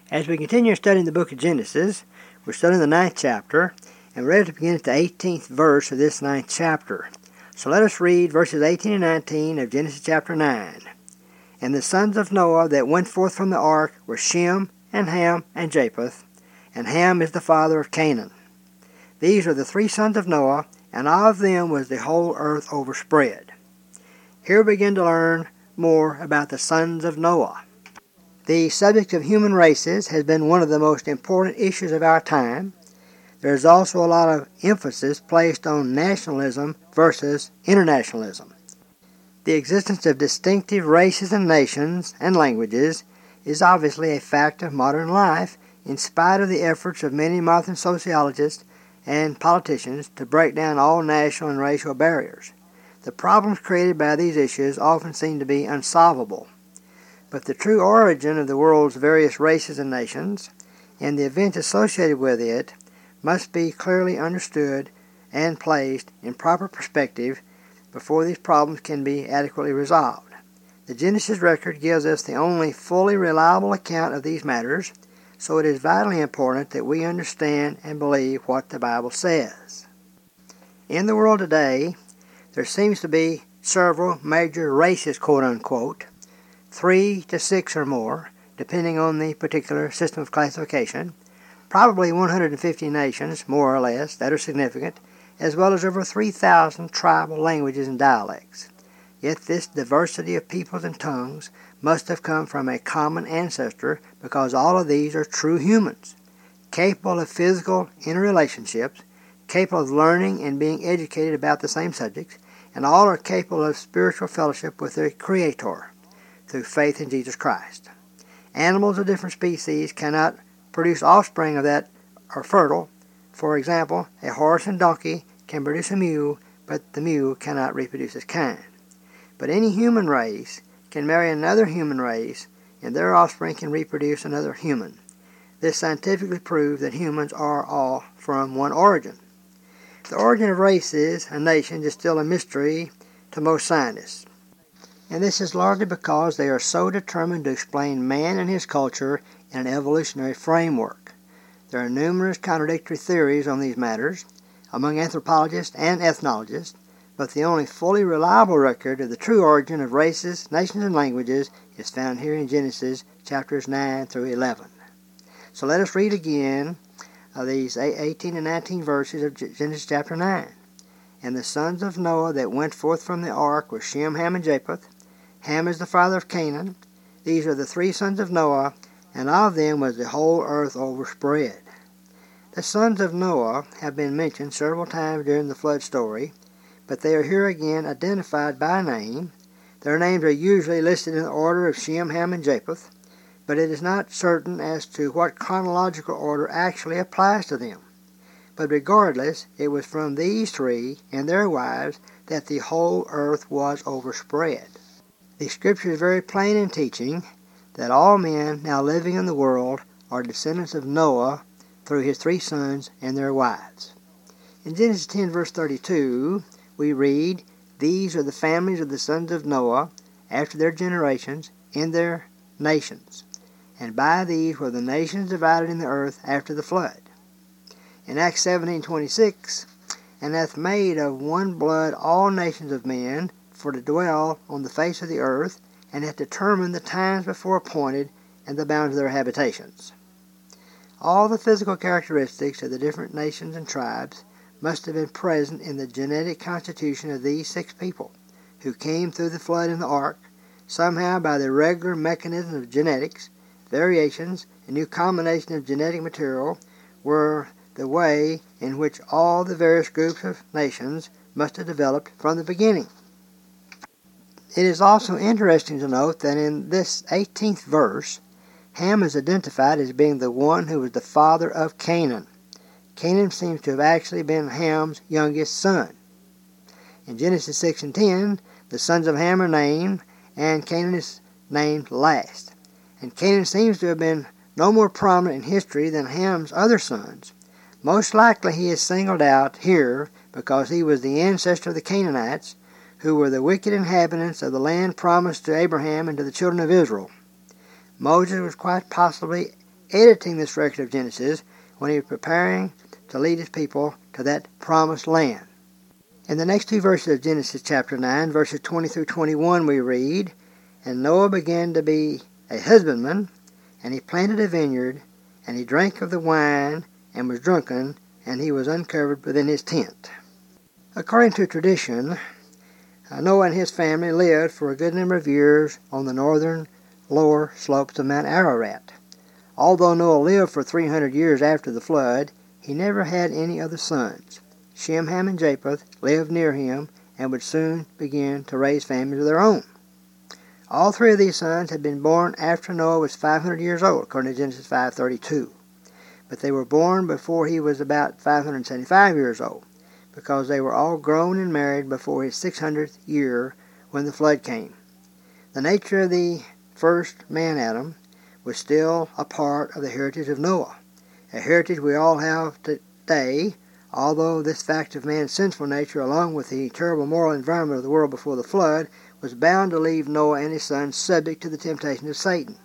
As we continue studying the book of Genesis, we're studying the 9th chapter, and we're ready to begin at the 18th verse of this 9th chapter. So let us read verses 18 and 19 of Genesis chapter 9. And the sons of Noah that went forth from the ark were Shem, and Ham, and Japheth, and Ham is the father of Canaan. These are the three sons of Noah, and of them was the whole earth overspread. Here we begin to learn more about the sons of Noah. The subject of human races has been one of the most important issues of our time. There is also a lot of emphasis placed on nationalism versus internationalism. The existence of distinctive races and nations and languages is obviously a fact of modern life, in spite of the efforts of many modern sociologists and politicians to break down all national and racial barriers. The problems created by these issues often seem to be unsolvable. But the true origin of the world's various races and nations, and the events associated with it, must be clearly understood and placed in proper perspective before these problems can be adequately resolved. The Genesis record gives us the only fully reliable account of these matters, so it is vitally important that we understand and believe what the Bible says. In the world today, there seems to be several major races, quote-unquote, 3 to 6 or more, depending on the particular system of classification, probably 150 nations, more or less, that are significant, as well as over 3,000 tribal languages and dialects. Yet this diversity of peoples and tongues must have come from a common ancestor, because all of these are true humans, capable of physical interrelationships, capable of learning and being educated about the same subjects, and all are capable of spiritual fellowship with their Creator through faith in Jesus Christ. Animals of different species cannot produce offspring of that are fertile. For example, a horse and donkey can produce a mule, but the mule cannot reproduce its kind. But any human race can marry another human race, and their offspring can reproduce another human. This scientifically proves that humans are all from one origin. The origin of races and nations is still a mystery to most scientists. And this is largely because they are so determined to explain man and his culture in an evolutionary framework. There are numerous contradictory theories on these matters among anthropologists and ethnologists, but the only fully reliable record of the true origin of races, nations, and languages is found here in Genesis chapters 9 through 11. So let us read again these 18 and 19 verses of Genesis chapter 9. And the sons of Noah that went forth from the ark were Shem, Ham, and Japheth. Ham is the father of Canaan. These are the three sons of Noah, and of them was the whole earth overspread. The sons of Noah have been mentioned several times during the flood story, but they are here again identified by name. Their names are usually listed in the order of Shem, Ham, and Japheth, but it is not certain as to what chronological order actually applies to them. But regardless, it was from these three and their wives that the whole earth was overspread. The Scripture is very plain in teaching that all men now living in the world are descendants of Noah through his three sons and their wives. In Genesis 10 verse 32, we read, "These are the families of the sons of Noah after their generations in their nations, and by these were the nations divided in the earth after the flood." In Acts 17:26, "And hath made of one blood all nations of men for to dwell on the face of the earth, and hath determined the times before appointed and the bounds of their habitations." All the physical characteristics of the different nations and tribes must have been present in the genetic constitution of these 6 people, who came through the flood in the ark, somehow by the regular mechanism of genetics. Variations and new combination of genetic material were the way in which all the various groups of nations must have developed from the beginning. It is also interesting to note that in this 18th verse, Ham is identified as being the one who was the father of Canaan. Canaan seems to have actually been Ham's youngest son. In Genesis 6 and 10, the sons of Ham are named, and Canaan is named last. And Canaan seems to have been no more prominent in history than Ham's other sons. Most likely he is singled out here because he was the ancestor of the Canaanites, who were the wicked inhabitants of the land promised to Abraham and to the children of Israel. Moses was quite possibly editing this record of Genesis when he was preparing to lead his people to that promised land. In the next two verses of Genesis chapter 9, verses 20 through 21, we read, "And Noah began to be a husbandman, and he planted a vineyard, and he drank of the wine, and was drunken, and he was uncovered within his tent." According to tradition, Noah and his family lived for a good number of years on the northern lower slopes of Mount Ararat. Although Noah lived for 300 years after the flood, he never had any other sons. Shem, Ham, and Japheth lived near him and would soon begin to raise families of their own. All three of these sons had been born after Noah was 500 years old, according to Genesis 5:32. But they were born before he was about 575 years old, because they were all grown and married before his 600th year when the flood came. The nature of the first man, Adam, was still a part of the heritage of Noah, a heritage we all have today, although this fact of man's sinful nature, along with the terrible moral environment of the world before the flood, was bound to leave Noah and his sons subject to the temptation of Satan.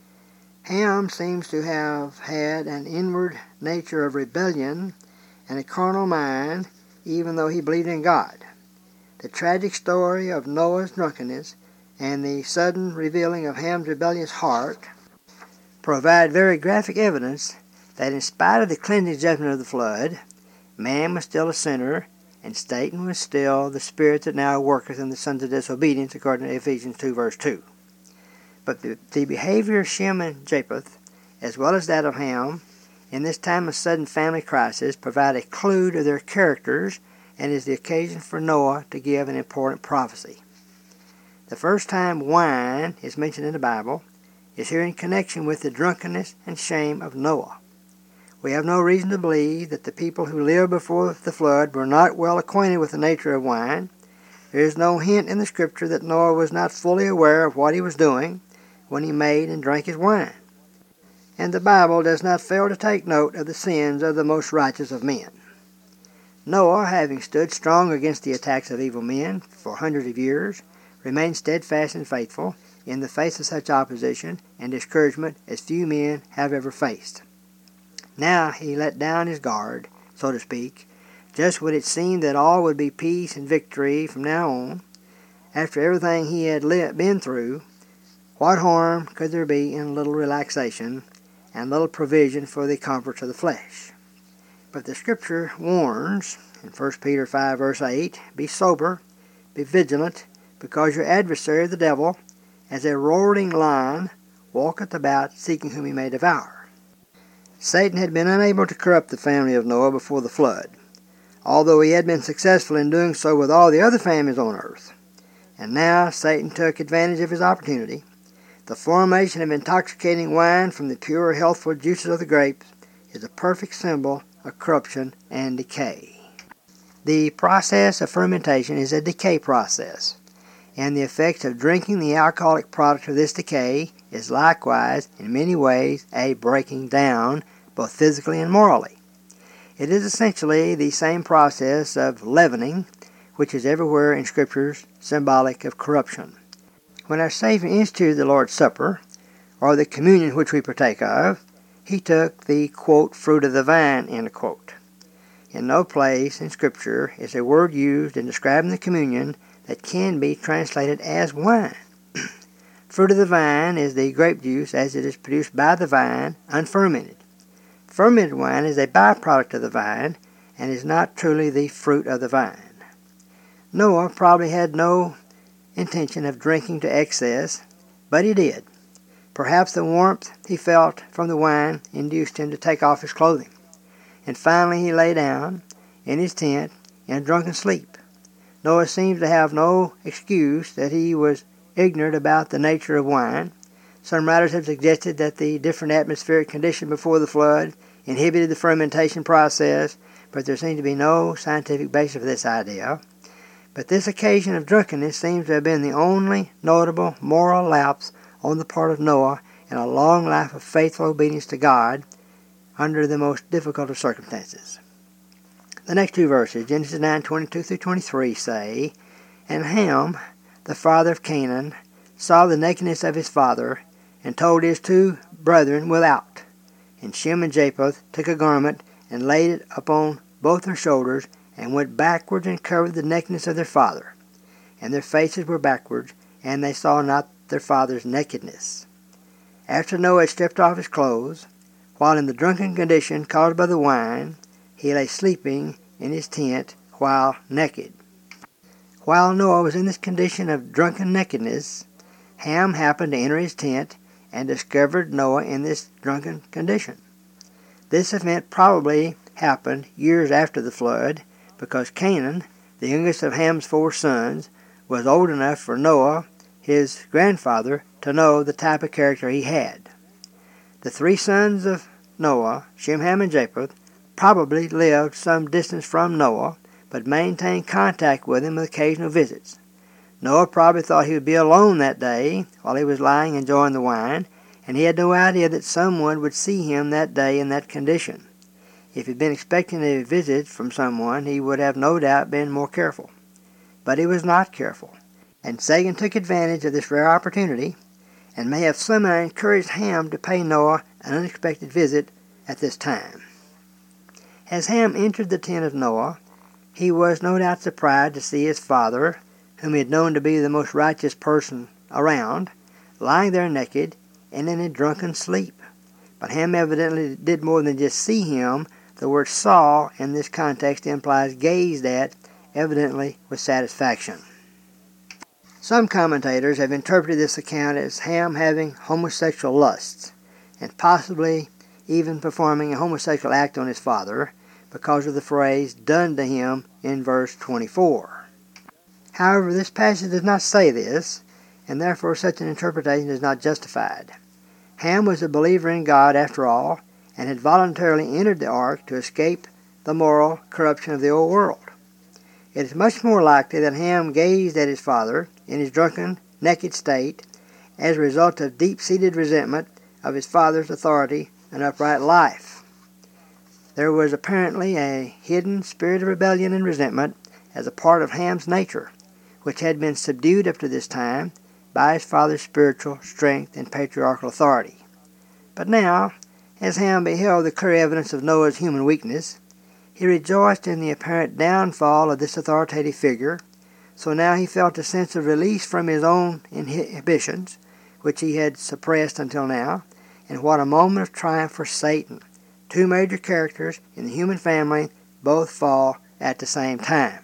Ham seems to have had an inward nature of rebellion and a carnal mind, even though he believed in God. The tragic story of Noah's drunkenness and the sudden revealing of Ham's rebellious heart provide very graphic evidence that in spite of the cleansing judgment of the flood, man was still a sinner, and Satan was still the spirit that now worketh in the sons of disobedience, according to Ephesians 2, verse 2. But the behavior of Shem and Japheth, as well as that of Ham, in this time of sudden family crisis, provide a clue to their characters and is the occasion for Noah to give an important prophecy. The first time wine is mentioned in the Bible is here in connection with the drunkenness and shame of Noah. We have no reason to believe that the people who lived before the flood were not well acquainted with the nature of wine. There is no hint in the Scripture that Noah was not fully aware of what he was doing when he made and drank his wine. And the Bible does not fail to take note of the sins of the most righteous of men. Noah, having stood strong against the attacks of evil men for hundreds of years, remained steadfast and faithful in the face of such opposition and discouragement as few men have ever faced. Now he let down his guard, so to speak, just when it seemed that all would be peace and victory from now on. After everything he had been through, what harm could there be in a little relaxation and little provision for the comforts of the flesh? But the Scripture warns in 1 Peter 5, verse 8, "Be sober, be vigilant, because your adversary the devil, as a roaring lion, walketh about, seeking whom he may devour." Satan had been unable to corrupt the family of Noah before the flood, although he had been successful in doing so with all the other families on earth. And now Satan took advantage of his opportunity. The formation of intoxicating wine from the pure, healthful juices of the grapes is a perfect symbol of corruption and decay. The process of fermentation is a decay process, and the effect of drinking the alcoholic product of this decay is likewise, in many ways, a breaking down, both physically and morally. It is essentially the same process of leavening, which is everywhere in Scriptures symbolic of corruption. When our Savior instituted the Lord's Supper, or the communion which we partake of, he took the, quote, fruit of the vine, end quote. In no place in Scripture is a word used in describing the communion that can be translated as wine. Fruit of the vine is the grape juice as it is produced by the vine, unfermented. Fermented wine is a byproduct of the vine and is not truly the fruit of the vine. Noah probably had no intention of drinking to excess, but he did. Perhaps the warmth he felt from the wine induced him to take off his clothing. And finally he lay down in his tent in a drunken sleep. Noah seems to have no excuse that he was ignorant about the nature of wine. Some writers have suggested that the different atmospheric condition before the flood inhibited the fermentation process, but there seems to be no scientific basis for this idea. But this occasion of drunkenness seems to have been the only notable moral lapse on the part of Noah in a long life of faithful obedience to God under the most difficult of circumstances. The next two verses, Genesis 9:22 through 23, say, "And Ham, the father of Canaan, saw the nakedness of his father, and told his two brethren without, And Shem and Japheth took a garment and laid it upon both their shoulders, and went backwards and covered the nakedness of their father. And their faces were backwards, and they saw not their father's nakedness. After Noah had stripped off his clothes, while in the drunken condition caused by the wine, he lay sleeping in his tent while naked. While Noah was in this condition of drunken nakedness, Ham happened to enter his tent and discovered Noah in this drunken condition. This event probably happened years after the flood, because Canaan, the youngest of Ham's 4 sons, was old enough for Noah, his grandfather, to know the type of character he had. The 3 sons of Noah, Shem, Ham, and Japheth, probably lived some distance from Noah, but maintained contact with him with occasional visits. Noah probably thought he would be alone that day while he was lying enjoying the wine, and he had no idea that someone would see him that day in that condition. If he had been expecting a visit from someone, he would have no doubt been more careful. But he was not careful, and Satan took advantage of this rare opportunity, and may have somehow encouraged Ham to pay Noah an unexpected visit at this time. As Ham entered the tent of Noah, he was no doubt surprised to see his father, whom he had known to be the most righteous person around, lying there naked and in a drunken sleep. But Ham evidently did more than just see him. The word saw in this context implies gazed at, evidently with satisfaction. Some commentators have interpreted this account as Ham having homosexual lusts, and possibly even performing a homosexual act on his father, because of the phrase done to him in verse 24. However, this passage does not say this, and therefore such an interpretation is not justified. Ham was a believer in God after all, and had voluntarily entered the ark to escape the moral corruption of the old world. It is much more likely that Ham gazed at his father in his drunken, naked state as a result of deep-seated resentment of his father's authority and upright life. There was apparently a hidden spirit of rebellion and resentment as a part of Ham's nature, which had been subdued up to this time by his father's spiritual strength and patriarchal authority. But now, as Ham beheld the clear evidence of Noah's human weakness, he rejoiced in the apparent downfall of this authoritative figure, so now he felt a sense of release from his own inhibitions, which he had suppressed until now, and what a moment of triumph for Satan. 2 major characters in the human family both fall at the same time.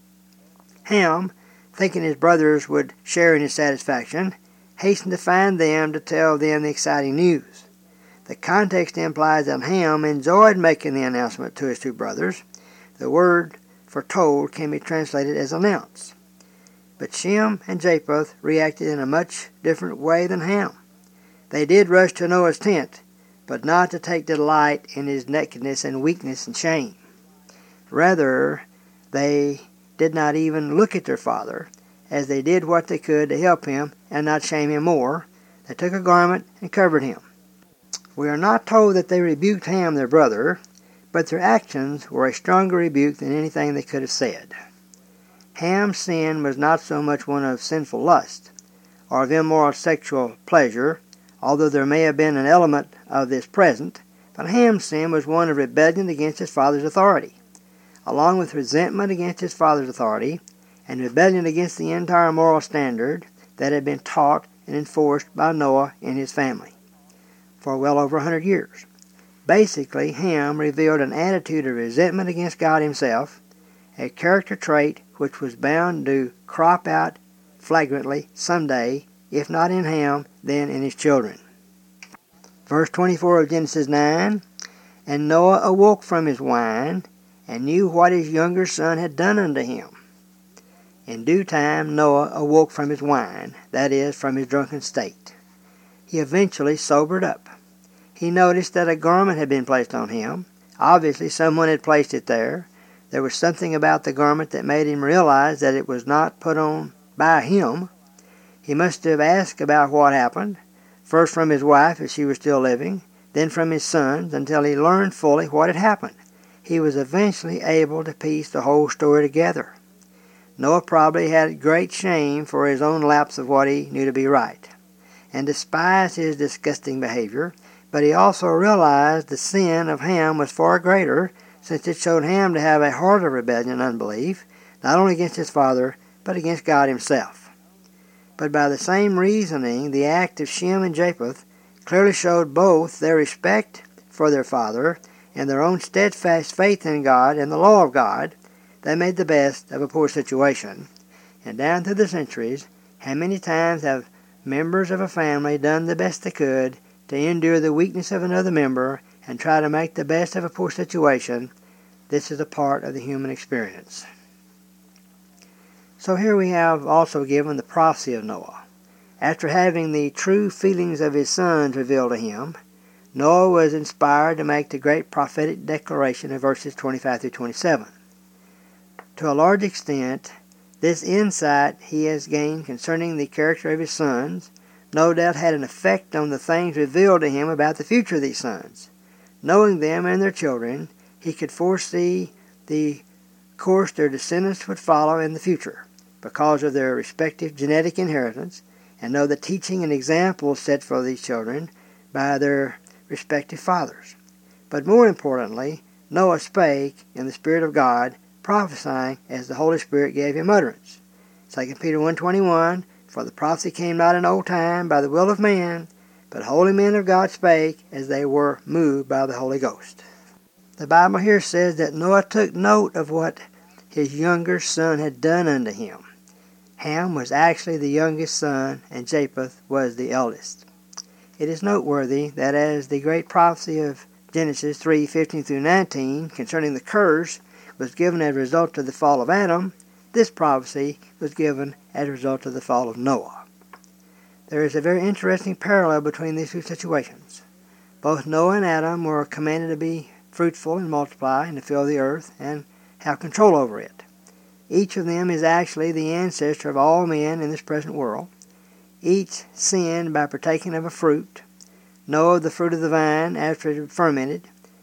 Ham, thinking his brothers would share in his satisfaction, hastened to find them to tell them the exciting news. The context implies that Ham enjoyed making the announcement to his 2 brothers. The word for told can be translated as announce. But Shem and Japheth reacted in a much different way than Ham. They did rush to Noah's tent, but not to take delight in his nakedness and weakness and shame. Rather, they did not even look at their father, as they did what they could to help him and not shame him more. They took a garment and covered him. We are not told that they rebuked Ham, their brother, but their actions were a stronger rebuke than anything they could have said. Ham's sin was not so much one of sinful lust or of immoral sexual pleasure, although there may have been an element of this present, but Ham's sin was one of rebellion against his father's authority, along with resentment against his father's authority and rebellion against the entire moral standard that had been taught and enforced by Noah and his family for well over 100 years. Basically, Ham revealed an attitude of resentment against God himself, a character trait which was bound to crop out flagrantly someday, if not in Ham, then in his children. Verse 24 of Genesis 9, And Noah awoke from his wine, and knew what his younger son had done unto him. In due time Noah awoke from his wine, that is, from his drunken state. He eventually sobered up. He noticed that a garment had been placed on him. Obviously someone had placed it there. There was something about the garment that made him realize that it was not put on by him. He must have asked about what happened, first from his wife if she was still living, then from his sons, until he learned fully what had happened. He was eventually able to piece the whole story together. Noah probably had great shame for his own lapse of what he knew to be right, and despised his disgusting behavior, But he also realized the sin of Ham was far greater, since it showed Ham to have a heart of rebellion and unbelief, not only against his father, but against God himself. But by the same reasoning, the act of Shem and Japheth clearly showed both their respect for their father and their own steadfast faith in God and the law of God. They made the best of a poor situation. And down through the centuries, how many times have members of a family done the best they could to endure the weakness of another member and try to make the best of a poor situation? This is a part of the human experience. So here we have also given the prophecy of Noah. After having the true feelings of his sons revealed to him, Noah was inspired to make the great prophetic declaration of verses 25 through 27. To a large extent, this insight he has gained concerning the character of his sons no doubt had an effect on the things revealed to him about the future of these sons. Knowing them and their children, he could foresee the course their descendants would follow in the future because of their respective genetic inheritance, and know the teaching and examples set for these children by their respective fathers. But more importantly, Noah spake in the Spirit of God, prophesying as the Holy Spirit gave him utterance. 2 Peter 1:21, for the prophecy came not in old time by the will of man, but holy men of God spake as they were moved by the Holy Ghost. The Bible here says that Noah took note of what his younger son had done unto him. Ham was actually the youngest son, and Japheth was the eldest. It is noteworthy that as the great prophecy of Genesis 3:15 through 19 concerning the curse was given as a result of the fall of Adam, this prophecy was given as a result of the fall of Noah. There is a very interesting parallel between these two situations. Both Noah and Adam were commanded to be fruitful and multiply and to fill the earth and have control over it. Each of them is actually the ancestor of all men in this present world. Each sinned by partaking of a fruit. Noah of the fruit of the vine after it had fermented.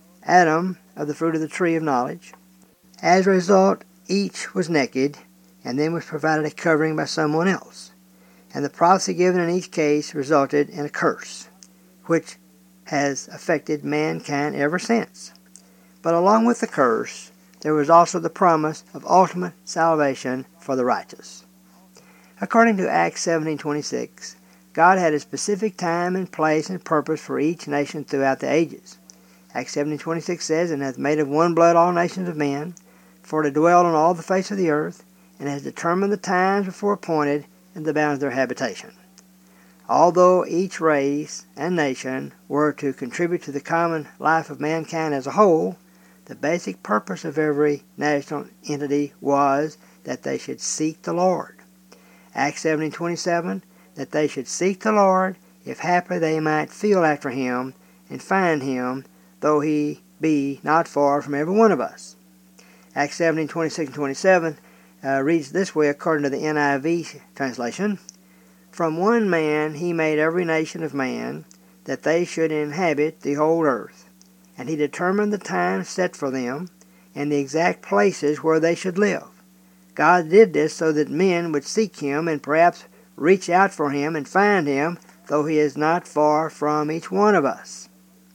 Adam of the fruit of the tree of knowledge. As a result, each was naked and then was provided a covering by someone else. And the prophecy given in each case resulted in a curse, which has affected mankind ever since. But along with the curse, there was also the promise of ultimate salvation for the righteous. According to Acts 17:26, God had a specific time and place and purpose for each nation throughout the ages. Acts 17:26 says, and hath made of one blood all nations of men, for to dwell on all the face of the earth, and has determined the times before appointed and the bounds of their habitation. Although each race and nation were to contribute to the common life of mankind as a whole, the basic purpose of every national entity was that they should seek the Lord. Acts 17:27, that they should seek the Lord, if haply they might feel after him, and find him, though he be not far from every one of us. Acts 17:26 and 27 reads this way according to the NIV translation. From one man he made every nation of man, that they should inhabit the whole earth. And he determined the time set for them, and the exact places where they should live. God did this so that men would seek him and perhaps reach out for him and find him, though he is not far from each one of us.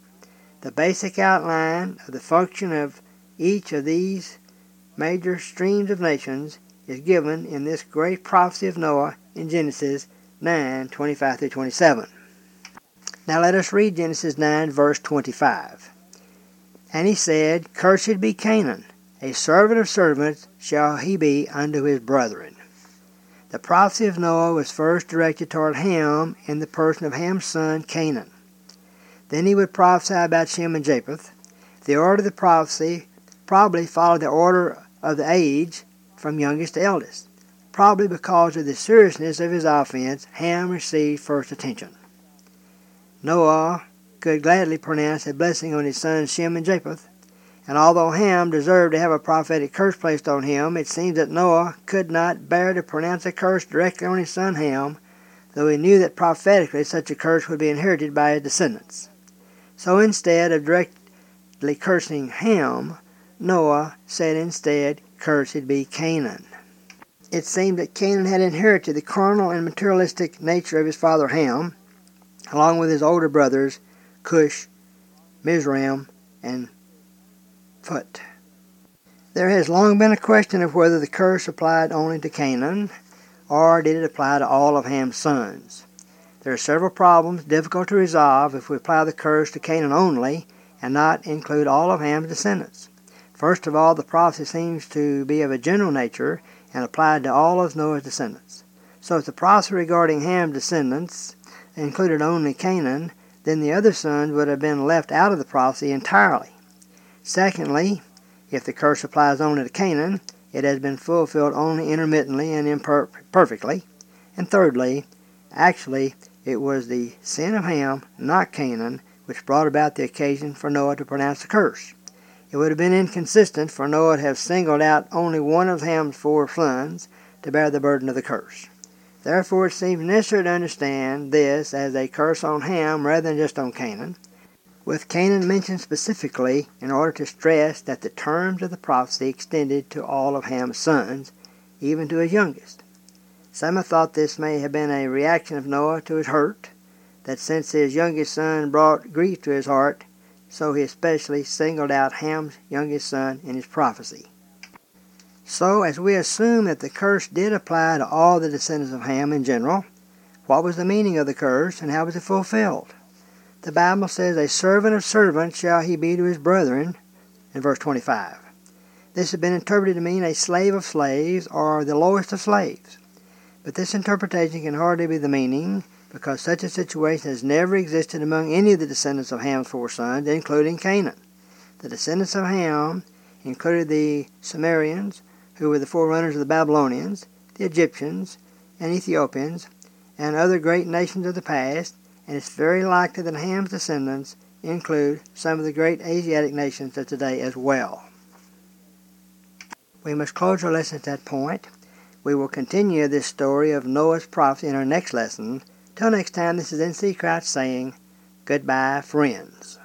The basic outline of the function of each of these major streams of nations is given in this great prophecy of Noah in Genesis 9:25 through 27. Now let us read Genesis 9, verse 25. And he said, Cursed be Canaan, a servant of servants shall he be unto his brethren. The prophecy of Noah was first directed toward Ham in the person of Ham's son Canaan. Then he would prophesy about Shem and Japheth. The order of the prophecy probably followed the order of the age from youngest to eldest. Probably because of the seriousness of his offense, Ham received first attention. Noah could gladly pronounce a blessing on his sons Shem and Japheth, and although Ham deserved to have a prophetic curse placed on him, it seems that Noah could not bear to pronounce a curse directly on his son Ham, though he knew that prophetically such a curse would be inherited by his descendants. So instead of directly cursing Ham, Noah said instead, Cursed be Canaan. It seemed that Canaan had inherited the carnal and materialistic nature of his father Ham, along with his older brothers, Cush, Mizraim, and Phut. There has long been a question of whether the curse applied only to Canaan, or did it apply to all of Ham's sons. There are several problems difficult to resolve if we apply the curse to Canaan only and not include all of Ham's descendants. First of all, the prophecy seems to be of a general nature and applied to all of Noah's descendants. So if the prophecy regarding Ham's descendants included only Canaan, then the other sons would have been left out of the prophecy entirely. Secondly, if the curse applies only to Canaan, it has been fulfilled only intermittently and imperfectly. And thirdly, actually, it was the sin of Ham, not Canaan, which brought about the occasion for Noah to pronounce the curse. It would have been inconsistent for Noah to have singled out only one of Ham's 4 sons to bear the burden of the curse. Therefore, it seems necessary to understand this as a curse on Ham rather than just on Canaan, with Canaan mentioned specifically in order to stress that the terms of the prophecy extended to all of Ham's sons, even to his youngest. Some have thought this may have been a reaction of Noah to his hurt, that since his youngest son brought grief to his heart, so he especially singled out Ham's youngest son in his prophecy. So, as we assume that the curse did apply to all the descendants of Ham in general, what was the meaning of the curse and how was it fulfilled? The Bible says, "A servant of servants shall he be to his brethren," in verse 25. This has been interpreted to mean a slave of slaves or the lowest of slaves. But this interpretation can hardly be the meaning, because such a situation has never existed among any of the descendants of Ham's 4 sons, including Canaan. The descendants of Ham included the Sumerians, who were the forerunners of the Babylonians, the Egyptians, and Ethiopians, and other great nations of the past, and it's very likely that Ham's descendants include some of the great Asiatic nations of today as well. We must close our lesson at that point. We will continue this story of Noah's prophecy in our next lesson. Till next time, this is N.C. Crouch saying, goodbye, friends.